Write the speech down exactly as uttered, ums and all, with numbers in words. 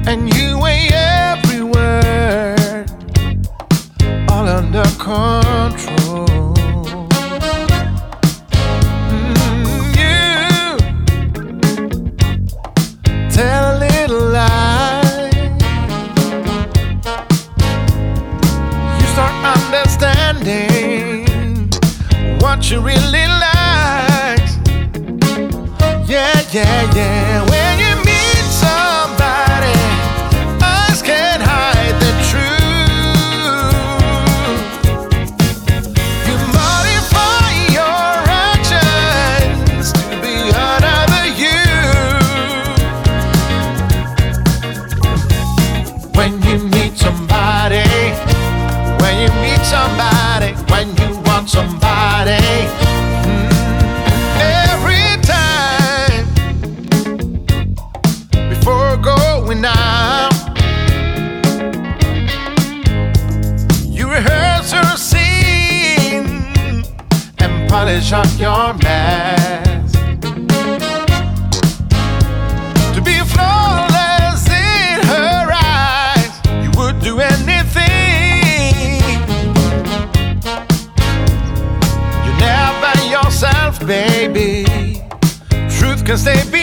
and you weigh every word all under control. Mm, you tell a little lie, you start understanding what you really like. Yeah, yeah, yeah. When you meet somebody, eyes can't hide the truth. You modify your actions to be another you. When you meet somebody, when you meet somebody, when you want somebody, mm, every time before going out, you rehearse your scene and polish up your mask to be flawless in her eyes. You would do anything. You're never yourself, baby. Truth can stay behind.